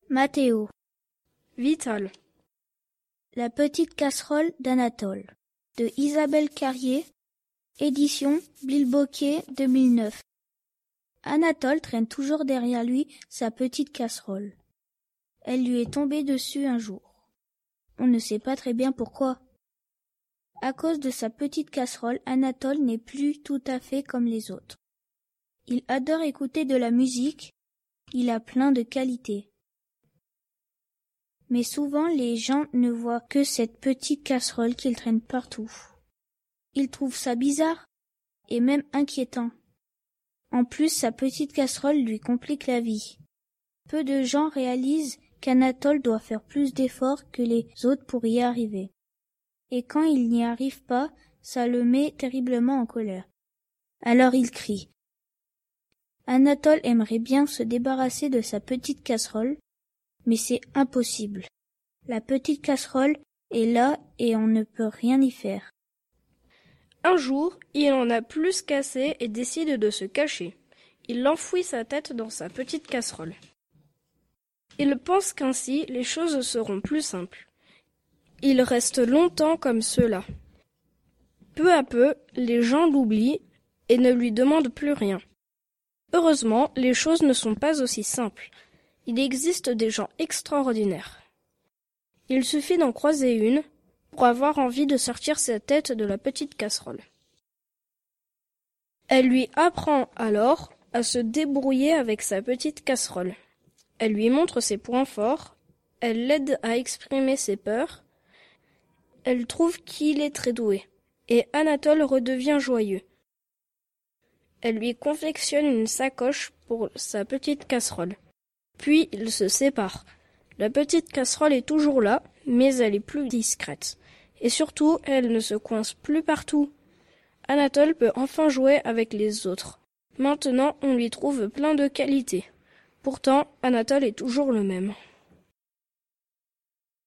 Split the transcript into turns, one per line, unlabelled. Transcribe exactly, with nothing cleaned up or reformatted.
Mathéo.
Vital.
La petite casserole d'Anatole de Isabelle Carrier, édition Bilboquet deux mille neuf. Anatole traîne toujours derrière lui sa petite casserole. Elle lui est tombée dessus un jour. On ne sait pas très bien pourquoi. À cause de sa petite casserole, Anatole n'est plus tout à fait comme les autres. Il adore écouter de la musique, il a plein de qualités. Mais souvent les gens ne voient que cette petite casserole qu'il traîne partout. Ils trouvent ça bizarre et même inquiétant. En plus, sa petite casserole lui complique la vie. Peu de gens réalisent qu'Anatole doit faire plus d'efforts que les autres pour y arriver. Et quand il n'y arrive pas, ça le met terriblement en colère. Alors il crie. Anatole aimerait bien se débarrasser de sa petite casserole, mais c'est impossible. La petite casserole est là et on ne peut rien y faire.
Un jour, il en a plus qu'assez et décide de se cacher. Il enfouit sa tête dans sa petite casserole. Il pense qu'ainsi les choses seront plus simples. Il reste longtemps comme cela. Peu à peu, les gens l'oublient et ne lui demandent plus rien. Heureusement, les choses ne sont pas aussi simples. Il existe des gens extraordinaires. Il suffit d'en croiser une pour avoir envie de sortir sa tête de la petite casserole. Elle lui apprend alors à se débrouiller avec sa petite casserole. Elle lui montre ses points forts, elle l'aide à exprimer ses peurs, elle trouve qu'il est très doué, et Anatole redevient joyeux. Elle lui confectionne une sacoche pour sa petite casserole. Puis ils se séparent. La petite casserole est toujours là, mais elle est plus discrète. Et surtout, elle ne se coince plus partout. Anatole peut enfin jouer avec les autres. Maintenant, on lui trouve plein de qualités. Pourtant, Anatole est toujours le même.